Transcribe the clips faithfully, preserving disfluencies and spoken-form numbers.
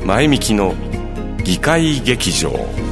前みきの議会劇場。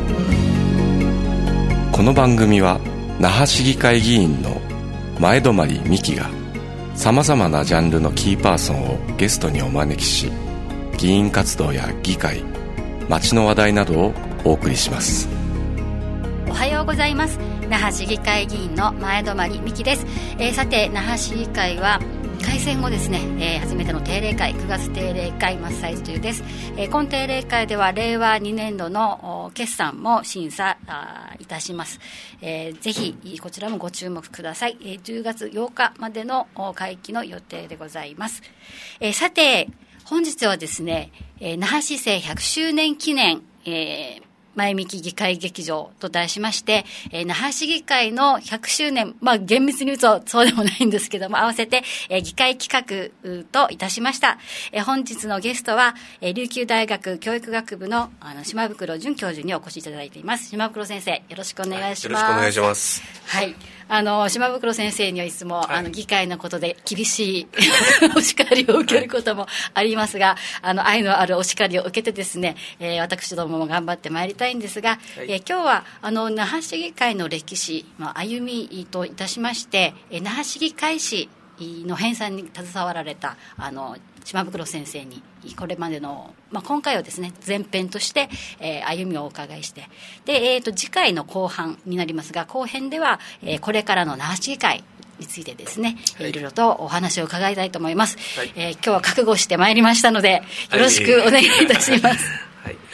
この番組は那覇市議会議員の前泊美樹がさまざまなジャンルのキーパーソンをゲストにお招きし、議員活動や議会、街の話題などをお送りします。 おはようございます。那覇市議会議員の前泊美樹です。えー、さて那覇市議会は改選後ですね、えー、初めての定例会、くがつ定例会真っ最中です。えー、今定例会ではれいわにねんどの決算も審査いたします。えー、ぜひこちらもご注目ください。えー、じゅうがつようかまでの会期の予定でございます。えー、さて本日はですね、えー、那覇市政ひゃくしゅうねん記念、えー前みき議会劇場と題しまして、えー、那覇市議会のひゃくしゅうねん、まあ厳密に言うとそうでもないんですけども、合わせて、えー、議会企画といたしました。えー、本日のゲストは、えー、琉球大学教育学部のあの島袋淳教授にお越しいただいています。島袋先生、よろしくお願いします。 よろしくお願いします。 はい。あの島袋先生にはいつも、はい、あの議会のことで厳しいお叱りを受けることもありますが、あの愛のあるお叱りを受けてですね、えー、私どもも頑張ってまいりたいんですが、はい、えー、今日はあの那覇市議会の歴史、まあ、歩みといたしまして、えー、那覇市議会史の編纂に携わられたあの島袋先生にこれまでの、まあ、今回はですね前編として、えー、歩みをお伺いして、で、えー、と次回の後半になりますが、後編では、えー、これからの那覇市議会についてですね、はい、いろいろとお話を伺いたいと思います。はい、えー、今日は覚悟してまいりましたのでよろしくお願いいたします。 はい、わ、はい、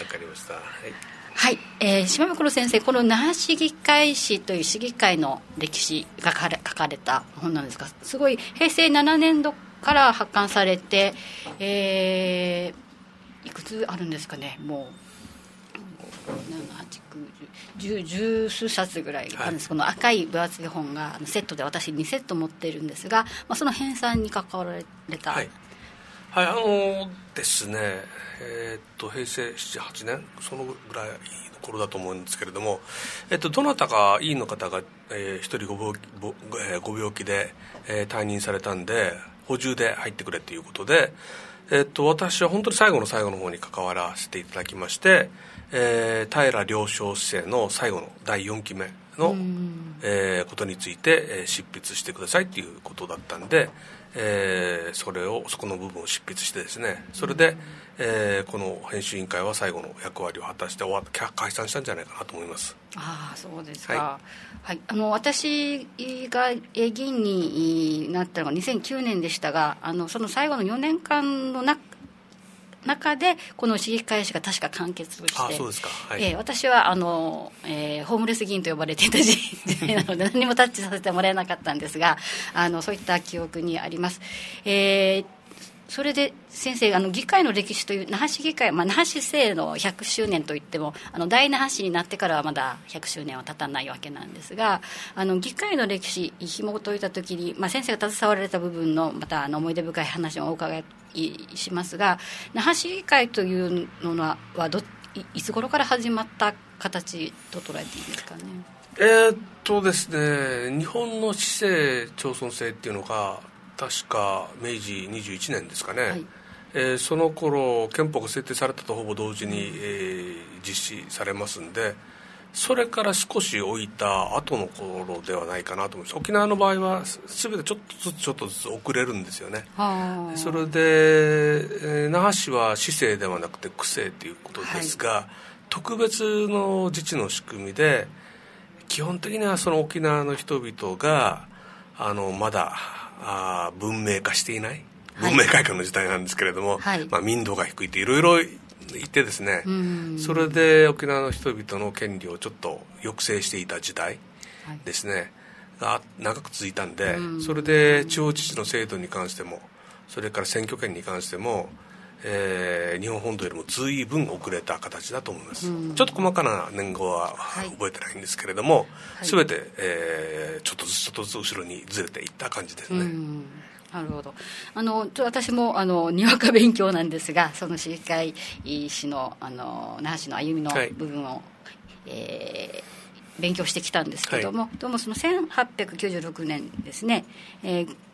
かりました。はい、 はい、えー、島袋先生、この那覇市議会史という市議会の歴史が書かれ、書かれた本なんですが、すごいへいせいななねんどから発刊されて、えー、いくつあるんですかね、もうなな、はち、きゅう、じゅう、十数冊ぐらいあるんです。はい、この赤い分厚い本がセットで私にセット持っているんですが、まあ、その編纂に関わられた、 はい、はい、あのですね、えー、っとへいせいなな、はちねんそのぐらいの頃だと思うんですけれども、えっと、どなたか委員の方が、えー、一人ご病気、ご、えー、ご病気で、えー、退任されたんで補充で入ってくれということで、えー、っと私は本当に最後の最後の方に関わらせていただきまして、えー、平良正市政の最後のだいよんきめの、えー、ことについて、えー、執筆してくださいということだったんで、えー、それをそこの部分を執筆してですね、それで、えー、この編集委員会は最後の役割を果たして終わ解散したんじゃないかなと思います。 ああ、そうですか。はいはい、あの私が議員になったのがにせんきゅうねんでしたが、あのその最後のよねんかんの中中でこの市議会史が確か完結をして、 あ、そうですか。はい、 えー、私はあの、えー、ホームレス議員と呼ばれていた時代なので何もタッチさせてもらえなかったんですが、あのそういった記憶にあります。えーそれで先生、あの議会の歴史という那覇市議会、まあ、那覇市政のひゃくしゅうねんといってもあの大那覇市になってからはまだひゃくしゅうねんは経たないわけなんですが、あの議会の歴史紐解いたときに、まあ、先生が携わられた部分のまたあの思い出深い話をお伺いしますが、那覇市議会というのはど い, いつ頃から始まった形と捉えていいですかね。 えー、っとですね日本の市政町村制っていうのが確かめいじにじゅういちねんですかね。はい、えー、その頃憲法が制定されたとほぼ同時に、えー、実施されますんで、それから少し置いた後の頃ではないかなと思います。沖縄の場合は全てちょっとずつちょっとずつ遅れるんですよね。それで、えー、那覇市は市政ではなくて区政ということですが、はい、特別の自治の仕組みで基本的にはその沖縄の人々があのまだあ文明化していない文明開化の時代なんですけれども、はい、まあ、民度が低いっていろいろ言ってですね、それで沖縄の人々の権利をちょっと抑制していた時代ですね、はい、が長く続いたんで、それで地方自治の制度に関してもそれから選挙権に関しても、えー、日本本土よりも随分遅れた形だと思います。ちょっと細かな年号は覚えてないんですけれども、はい、全て、えー、ちょっとずつちょっとずつ後ろにずれていった感じですね。うん、 なるほど。あの私もあのにわか勉強なんですが、その市議会史のあの那覇市の歩みの部分を、はい、えー、勉強してきたんですけども、はい、どうもそのせんはっぴゃくきゅうじゅうろくねんですね、えー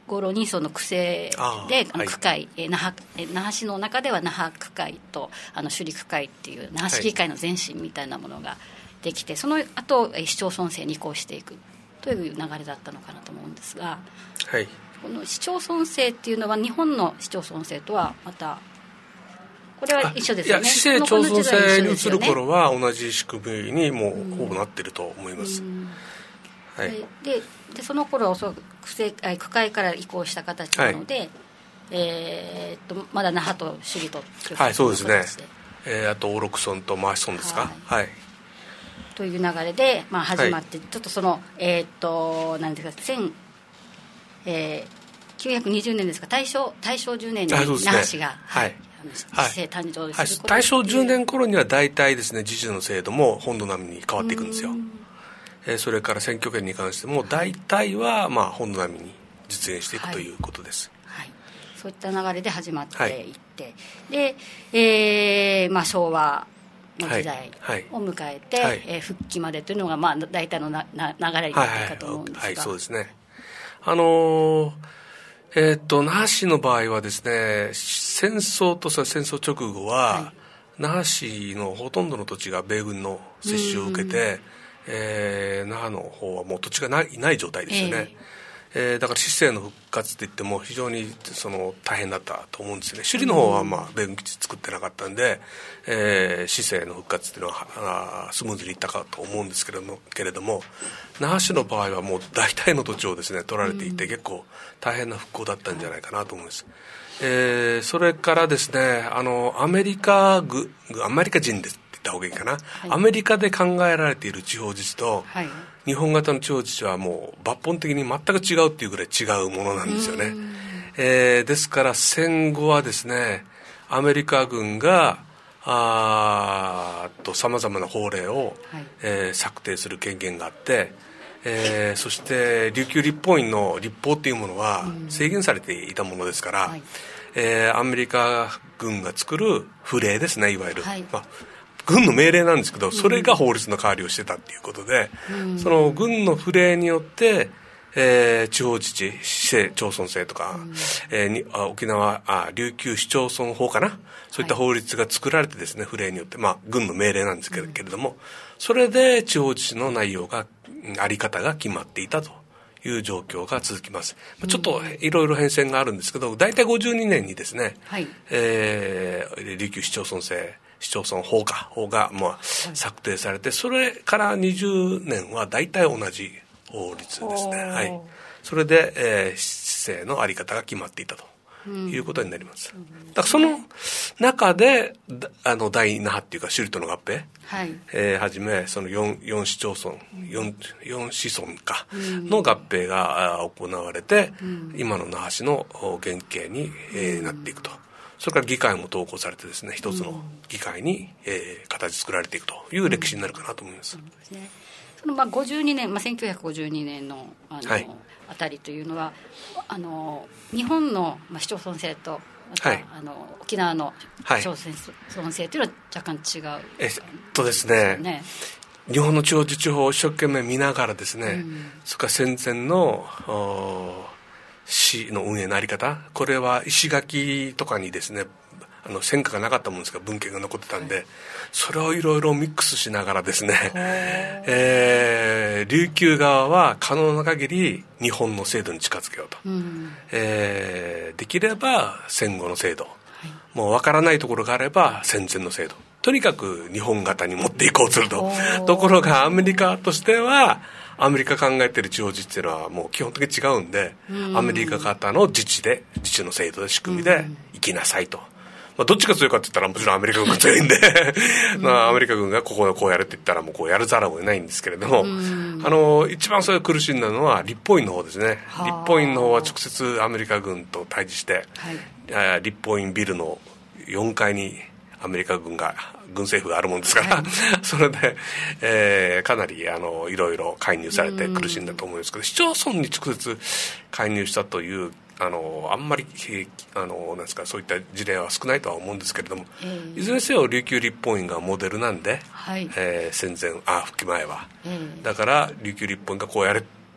頃にその区政であの区会、 はい、 那覇那覇市の中では那覇区会とあの首里区会っていう那覇市議会の前身みたいなものができて、はい、その後市町村制に移行していくという流れだったのかなと思うんですが、 はい、 この市町村制っていうのは日本の市町村制とはまたこれは一緒ですよね。 いや市政町村制に移る頃は同じ仕組みにもうほぼなってると思います、うんはい、 で, でその頃はおそらく 区, 区会から移行した形なので、はいえー、っとまだ那覇と首里とっていうはいそうですね、えー、あと大六村と真足村ですか、はいはい、 という流れで、まあ、始まって、はい、ちょっとそのえー、っと何ですか千、えー、きゅうひゃくにじゅうねんですか大正大正じゅうねんに那覇市が、 はいはい市政誕生する、はい、 大正じゅうねん頃には大体ですね自治の制度も本土並みに変わっていくんですよ。えー、それから選挙権に関しても大体はまあ本土並みに実現していくということです、 はいはい、そういった流れで始まっていって、はい、で、えーまあ、昭和の時代を迎えて、はいはいえー、復帰までというのがまあ大体のなな流れになっているかと思うんですが、 はいはいはい、そうですね。あのーえー、っと那覇市の場合はですね戦争とそれ戦争直後は、はい、那覇市のほとんどの土地が米軍の接収を受けて、えー、那覇の方はもう土地がない、ない状態ですよね、えーえー、だから市政の復活っていっても非常にその大変だったと思うんですよね。首里の方はまあ米軍基地作ってなかったんで、えー、市政の復活っていうのはスムーズにいったかと思うんですけれども、けれども那覇市の場合はもう大体の土地をですね取られていて、結構大変な復興だったんじゃないかなと思います、えー、それからですねあのアメリカ軍アメリカ人ですった方がいいかな、はい、アメリカで考えられている地方自治と、はい、日本型の地方自治はもう抜本的に全く違うっていうぐらい違うものなんですよね、えー、ですから戦後はですねアメリカ軍があとさまざまな法令を、はいえー、策定する権限があって、えー、そして琉球立法院の立法っていうものは制限されていたものですから、はいえー、アメリカ軍が作る符令ですねいわゆる、はいまあ軍の命令なんですけどそれが法律の代わりをしてたっていうことで、うん、その軍の符令によって、えー、地方自治市政町村制とか、うんえー、にあ沖縄あ琉球市町村法かなそういった法律が作られてですね、はい、符令によって、まあ、軍の命令なんですけれども、うん、それで地方自治の内容があり方が決まっていたという状況が続きます、うん、ちょっといろいろ変遷があるんですけど大体ごじゅうにねんにですね、はいえー、琉球市町村制市町村法か法がまあ策定されて、それからにじゅうねんは大体同じ法律ですね、はい、それで、えー、市政の在り方が決まっていたということになります、うん、だからその中であの大那覇っていうか首里との合併、はいえー、はじめその 4, 4市町村 4, 4市村かの合併が行われて、うん、今の那覇市の原型に、えー、なっていくと。それから議会も統合されてですね一つの議会に、えー、形作られていくという歴史になるかなと思います、うんそうですね、 そのまあごじゅうにねん、まあ、せんきゅうひゃくごじゅうにねん の, あの、はい、あたりというのはあの日本の、まあ、市町村制とまた、はい、あの沖縄の市町村制というのは若干違う、はい、 えっとですね、ね日本の地方自治法を一生懸命見ながらですね、うん、それから戦前の市の運営のあり方これは石垣とかにですねあの戦火がなかったもんですから文献が残ってたんで、はい、それをいろいろミックスしながらですね、えー、琉球側は可能な限り日本の制度に近づけようと、うんえー、できれば戦後の制度、はい、もう分からないところがあれば戦前の制度とにかく日本型に持っていこうとするとところがアメリカとしてはアメリカ考えている地方自治っていうのはもう基本的に違うんで、うん、アメリカ型の自治で自治の制度で仕組みで行きなさいと、まあ、どっちが強いかって言ったらもちろんアメリカ軍が強いんでまあアメリカ軍がここをこうやるって言ったらもうこうやるざるを得ないんですけれども、うん、あの一番それ苦しんだのは立法院の方ですね。立法院の方は直接アメリカ軍と対峙して、はい、立法院ビルのよんかいにアメリカ軍が軍政府があるもんですから、はい、それで、えー、かなりあのいろいろ介入されて苦しんだと思うんですけど、市町村に直接介入したというあのあんまりあのなんですかそういった事例は少ないとは思うんですけれども、えー、いずれにせよ琉球立法院がモデルなんで、はいえー、戦前あ復帰前は、えー、だから琉球立法院がこうやれ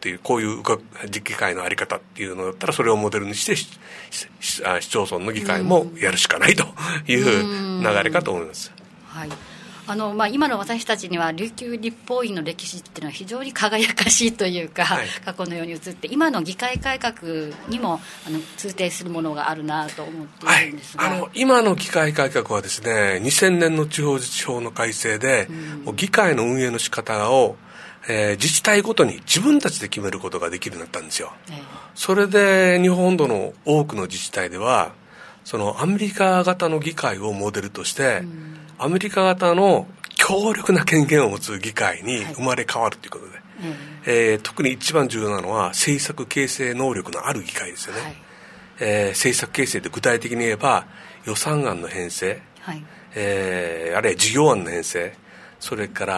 っていう、こういう議会のあり方っていうのだったらそれをモデルにして市町村の議会もやるしかないという流れかと思います。 はい、あのまあ、今の私たちには琉球立法院の歴史っていうのは非常に輝かしいというか、はい、過去のように映って今の議会改革にもあの通底するものがあるなと思っているんですが、 はい、あの今の議会改革はですね、にせんねんの地方自治法の改正で、うん、もう議会の運営の仕方を、えー、自治体ごとに自分たちで決めることができるようになったんですよ、えー、それで日本本土の多くの自治体ではそのアメリカ型の議会をモデルとして、うん、アメリカ型の強力な権限を持つ議会に生まれ変わるということで、はい、えー、特に一番重要なのは政策形成能力のある議会ですよね、はい、えー、政策形成で具体的に言えば予算案の編成、はい、えー、あるいは事業案の編成、それから、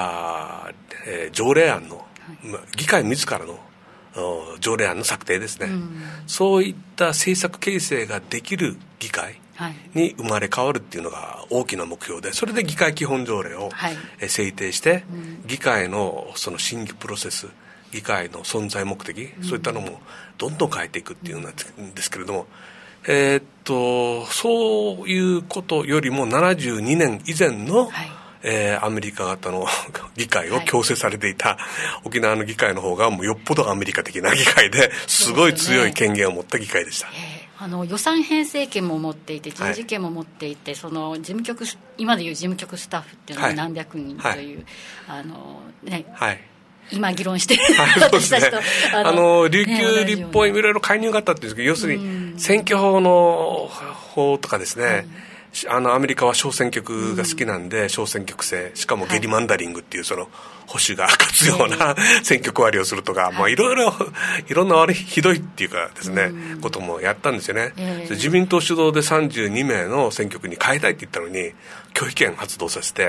えー、条例案の、はい、議会自らの条例案の策定ですね、うん、そういった政策形成ができる議会に生まれ変わるっていうのが大きな目標で、それで議会基本条例を制定して、議会のその審議プロセス、議会の存在目的、そういったのもどんどん変えていくっていうんですけれども、えー、っとそういうことよりもななじゅうにねん以前の、はい、えー、アメリカ型の議会を強制されていた、はい、沖縄の議会の方がもうよっぽどアメリカ的な議会ですごい強い権限を持った議会でした。 あの予算編成権も持っていて人事権も持っていて、はい、その事務局今でいう事務局スタッフっていうのは何百人という、はい、あのね、はい、今議論している、はい、私たちと、ね、 あの琉球立法院いろいろ介入があったっていうんですけど、要するに選挙法の法とかですね、はい、あのアメリカは小選挙区が好きなんで、うん、小選挙区制、しかもゲリマンダリングっていうその保守が勝つような、はい、選挙区割りをするとか、はい、まあ、いろいろいろんな悪いひどいっていうかですね、うん、こともやったんですよね、えー、自民党主導でさんじゅうにめいの選挙区に変えたいって言ったのに拒否権発動させて、はい、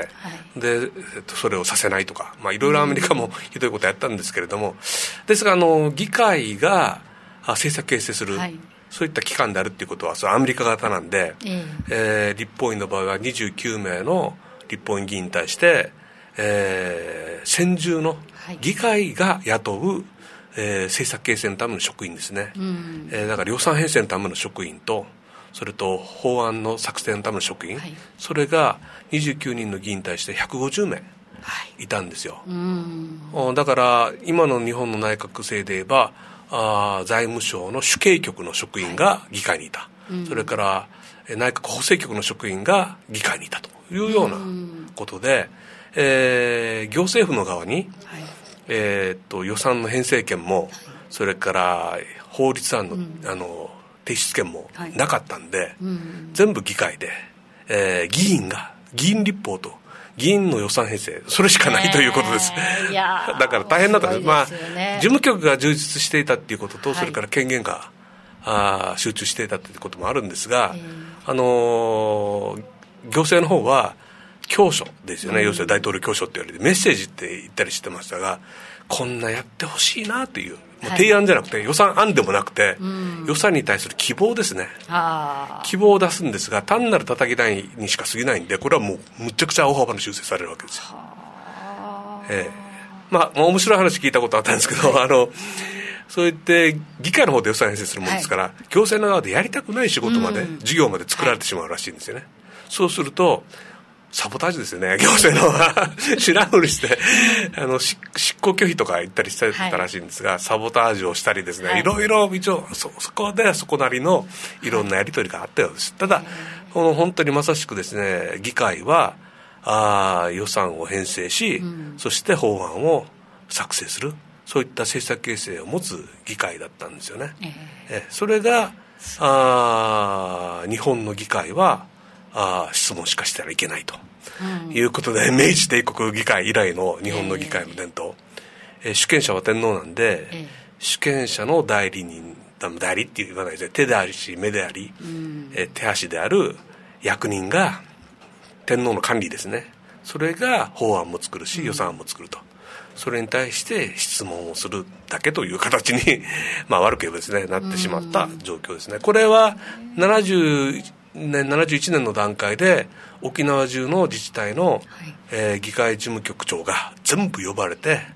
でそれをさせないとか、まあ、いろいろアメリカもひどいことやったんですけれども、ですがあの議会が政策形成する、はい、そういった機関であるっていうことはそれアメリカ型なんで、えーえー、立法院の場合はにじゅうきゅうめいの立法院議員に対して、えー、専従の議会が雇う、はい、えー、政策形成のための職員ですね、うん、えー、だから予算編成のための職員とそれと法案の作成のための職員、はい、それがにじゅうきゅうにんの議員に対してひゃくごじゅうめいいたんですよ、はい、うん、だから今の日本の内閣制で言えばあ財務省の主計局の職員が議会にいた、はい、うん、それから内閣法制局の職員が議会にいたというようなことで、うん、えー、行政府の側に、はい、えー、っと予算の編成権も、はい、それから法律案の、うん、あの提出権もなかったんで、はい、うん、全部議会で、えー、議員が議員立法と議員の予算編成それしかないということです、えー、いやだから大変だったんです、まあ、事務局が充実していたっていうことと、はい、それから権限があ集中していたということもあるんですが、えー、あのー、行政の方は教書ですよね、うん、要するに大統領教書って言われてメッセージって言ったりしてましたが、こんなやってほしいなという、もう提案じゃなくて、はい、予算案でもなくて、うん、予算に対する希望ですね、あ希望を出すんですが単なる叩き台にしか過ぎないんで、これはもうむちゃくちゃ大幅な修正されるわけですよ、えー、まあ面白い話聞いたことあったんですけど、はい、あのそう言って議会の方で予算編成するものですから、はい、行政の側でやりたくない仕事まで、うん、事業まで作られてしまうらしいんですよね、はい、そうするとサボタージュですよね、行政のは知らんふりしてあの執行拒否とか言ったりしてたらしいんですが、はい、サボタージュをしたりですね、はい、いろいろ一応 そ, そこでそこなりのいろんなやり取りがあったようです。ただ、はい、この本当にまさしくですね、議会はあ予算を編成し、うん、そして法案を作成する、そういった政策形成を持つ議会だったんですよね、えー、えそれがあ日本の議会はあ質問しかしたらいけないということで、うん、明治帝国議会以来の日本の議会の伝統、えーえー、主権者は天皇なんで、えー、主権者の代理人、代理って言わないで手でありし目であり、うん、えー、手足である役人が天皇の管理ですね、それが法案も作るし、うん、予算案も作ると、それに対して質問をするだけという形にまあ悪く言えばですねなってしまった状況ですね。これはななじゅうねんななじゅういちねんの段階で沖縄中の自治体の、はい、えー、議会事務局長が全部呼ばれて、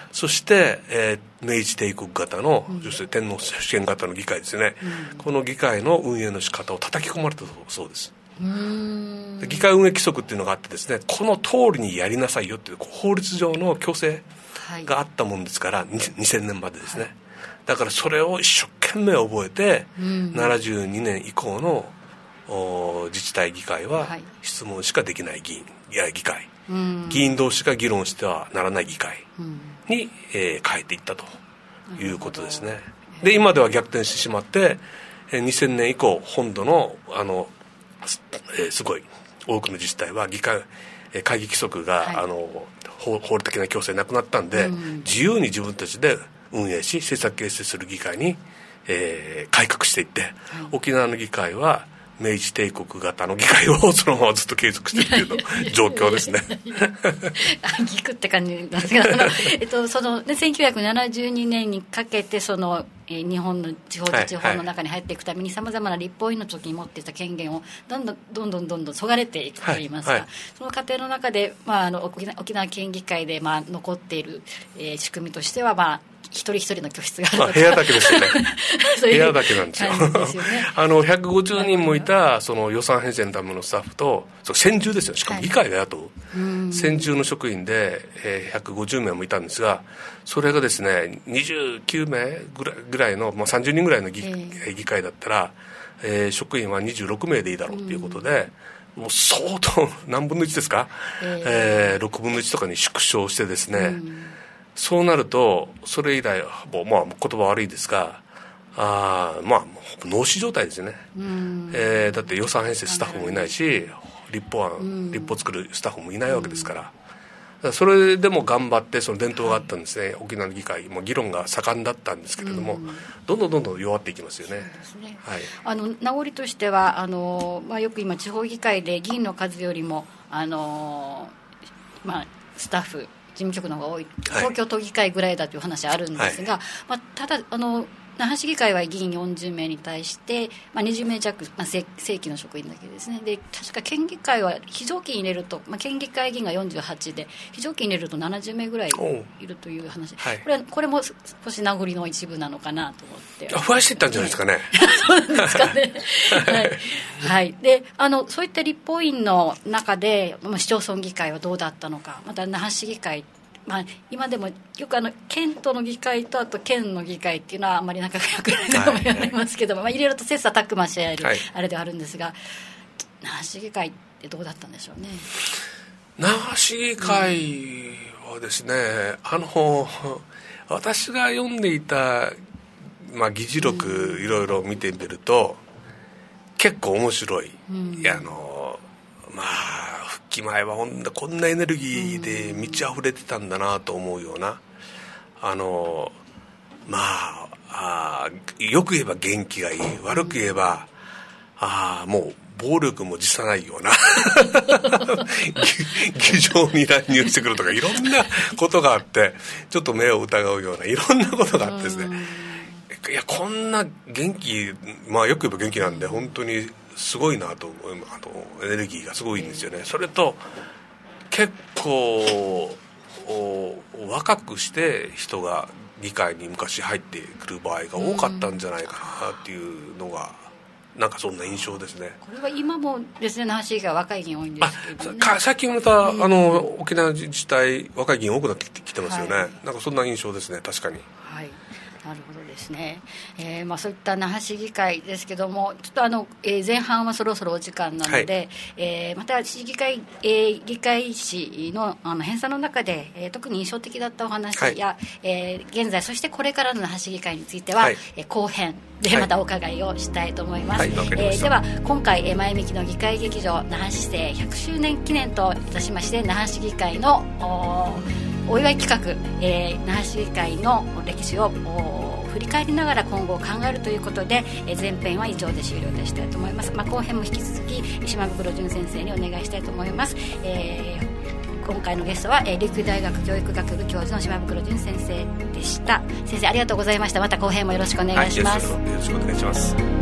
そして、えー、明治帝国型の、うん、要するに天皇主権型の議会ですよね、うん、この議会の運営の仕方を叩き込まれたそうです。うーん、議会運営規則っていうのがあってですね、この通りにやりなさいよっていう法律上の強制があったもんですから、はい、にせんねんまでですね、はい、だからそれを一生懸命覚えて、うん、ななじゅうにねん以降の自治体議会は質問しかできない議員、いや議会、うん、議員同士が議論してはならない議会に、うん、えー、変えていったということですね。で今では逆転してしまって、にせんねん以降本土のあの、えー、すごい多くの自治体は議会会議規則が、はい、あの法, 法律的な強制なくなったんで、うん、自由に自分たちで運営し政策形成する議会に、えー、改革していって、はい、沖縄の議会は明治帝国型の議会をそのままずっと継続しているという状況ですね。 聞くって感じなんですけど、えっとそのね、せんきゅうひゃくななじゅうにねんにかけてその、えー、日本の地方と地方の中に入っていくためにさまざまな立法院の時に持っていた権限をどんどんどんどんどんどんそがれていくといいますか、はいはい、その過程の中で、まあ、あの沖縄、沖縄県議会で、まあ、残っている、えー、仕組みとしては、まあ一人一人の居室があるとか、まあ、 部屋だけですよね部屋だけなんですよですよ、ね、あのひゃくごじゅうにんもいたその予算編成のためのスタッフと専従ですよ、しかも議会が雇う、はい、専従の職員で、えー、ひゃくごじゅうめいもいたんですが、それがですねにじゅうきゅうめいぐらい、ぐらいの、まあ、さんじゅうにんぐらいの 議,、えー、議会だったら、えー、職員はにじゅうろくめいでいいだろうということで、もう相当何分のいちですか、えーえー、ろくぶんのいちとかに縮小してですね、そうなるとそれ以来、もう、まあ、言葉悪いですが、あまあ脳死状態ですよね、えー、だって予算編成スタッフもいないし、立法案立法作るスタッフもいないわけですから、だからそれでも頑張ってその伝統があったんですね、はい、沖縄の議会も議論が盛んだったんですけれども、どんどんどんどん弱っていきますよね。そうですね、はい、あの名残としてはあの、まあ、よく今地方議会で議員の数よりもあの、まあ、スタッフ事務局の方が多い、東京都議会ぐらいだという話あるんですが、はい、まあ、ただあの那覇市議会は議員よんじゅうめいに対して、まあ、にじゅうめい弱、まあ、正, 正規の職員だけですね。で確か県議会は非常勤入れると、まあ、県議会議員がよんじゅうはちで非常勤入れるとななじゅうめいぐらいいるという話、はい、これこれも少し名残の一部なのかなと思って増やしていったんじゃないですかねそうなんですかねはい、はい、であのそういった立法院の中で、まあ、市町村議会はどうだったのか、また那覇市議会、まあ、今でもよくあの県都の議会とあと県の議会っていうのはあんまり仲が良くないとも言われますけども、はい、まあ、入れると切磋琢磨し合える、はい、あれではあるんですが、那覇市議会ってどうだったんでしょうね。 那覇市議会はですね、うん、あの私が読んでいた、まあ、議事録いろいろ見てみると、うん、結構面白い、うん、いやあのまあ復帰前はこんなエネルギーで満ち溢れてたんだなと思うような、あのまあ、あよく言えば元気がいい、悪く言えばあもう暴力も辞さないような議場に乱入してくるとかいろんなことがあって、ちょっと目を疑うようないろんなことがあってですね、いやこんな元気、まあよく言えば元気なんで本当にすごいなと、あのエネルギーがすごいんですよね。それと結構若くして人が議会に昔入ってくる場合が多かったんじゃないかなっていうのが、なんかそんな印象ですね。 これは今もですね、那覇市議会若い議員多いんですけど、ね、 あ最近また、えー、あの沖縄自治体若い議員多くなってきてますよね、はい、なんかそんな印象ですね。確かに、 はい、なるほどですね、えーまあ、そういった那覇市議会ですけども、ちょっとあの、えー、前半はそろそろお時間なので、はい、えー、また市議会、えー、議会誌 の, あの編纂の中で、えー、特に印象的だったお話や、はい、えー、現在そしてこれからの那覇市議会については、はい、えー、後編でまたお伺いをしたいと思います、はい、えー、では今回、えー、前向きの議会劇場那覇市政ひゃくしゅうねん記念といたしまして、那覇市議会の お, お祝い企画、えー、那覇市議会の歴史を振り返りながら今後を考えるということで、えー、前編は以上で終了としたいと思います、まあ、後編も引き続き島袋淳先生にお願いしたいと思います、えー、今回のゲストは、えー、琉球大学教育学部教授の島袋淳先生でした。先生ありがとうございました。また後編もよろしくお願いします、 はい、よろしくお願いします。